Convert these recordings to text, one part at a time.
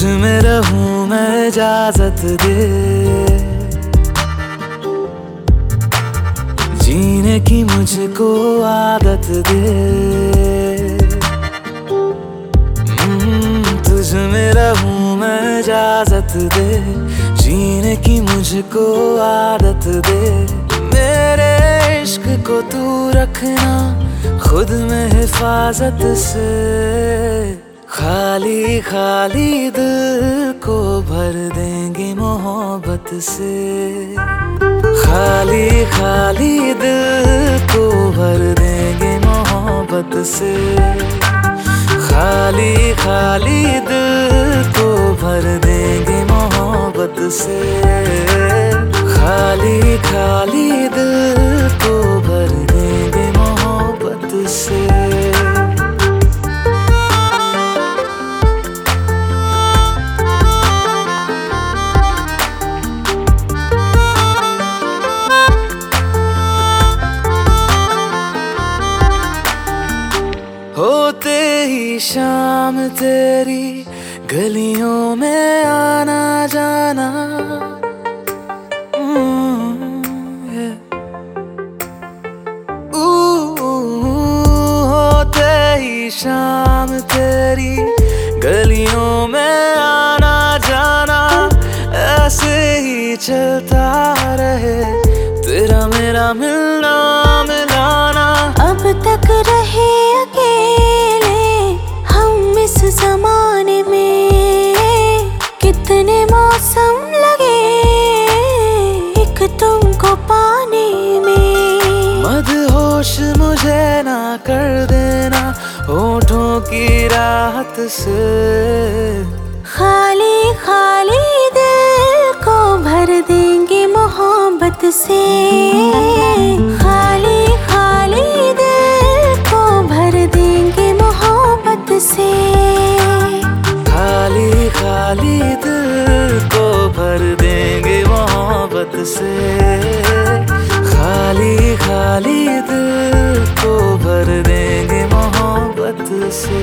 तुझ में रहूं मैं इजाजत दे, जीने की मुझको आदत दे। तुझ में रहूं मैं इजाजत दे, जीने की मुझको आदत दे। मेरे इश्क को तू रखना खुद में हिफाजत से, खाली खाली दिल को भर देंगे मोहब्बत से। खाली खाली दिल को भर देंगे मोहब्बत से। खाली खाली दिल को भर देंगे मोहब्बत से। खाली खाली दिल को भर देंगे मोहब्बत से। होते ही शाम तेरी गलियों में आना जाना, होते ही शाम तेरी गलियों में आना जाना, ऐसे ही चलता रहे तेरा मेरा मिलना मिलाना। अब तक रहे अकेले हम इस जमाने में, कितने मौसम लगे एक तुमको पाने में। मदहोश मुझे ना कर देना होठों की राहत से, खाली खाली दिल को भर देंगे मोहब्बत से। खाली खाली दिल को भर देंगे मोहब्बत से। खाली खाली दिल को भर देंगे मोहब्बत से। खाली खाली दिल को भर देंगे मोहब्बत से।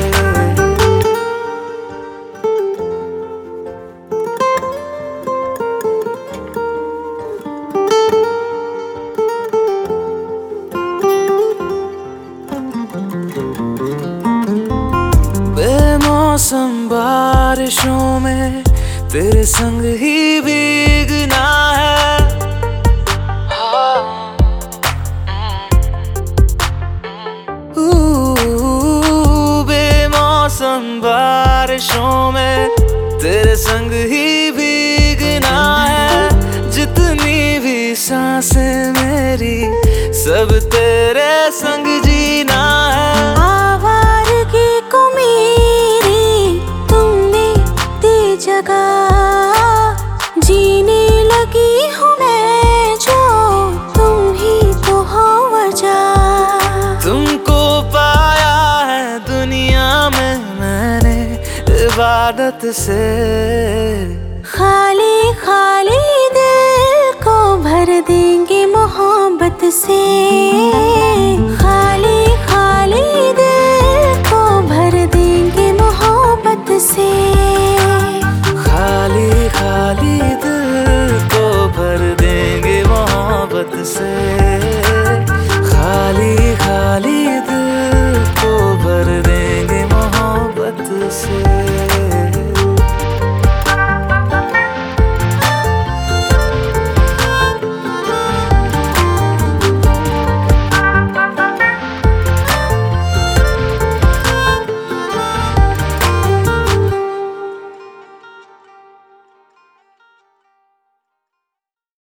बेमौसम बारिशों में तेरे संग ही भीगना है। बेमौसम बारिशों में तेरे संग ही भीगना है। जितनी भी सांसें मेरी सब तेरे संग जीना है। आवारगी को मेरी तुमने दी जगह, जीने लगी हूँ मैं जो तुम ही तो हो वजह। तुमको पाया है दुनिया में मैंने इबादत से, खाली खाली दिल को भर देंगे मोहब्बत से।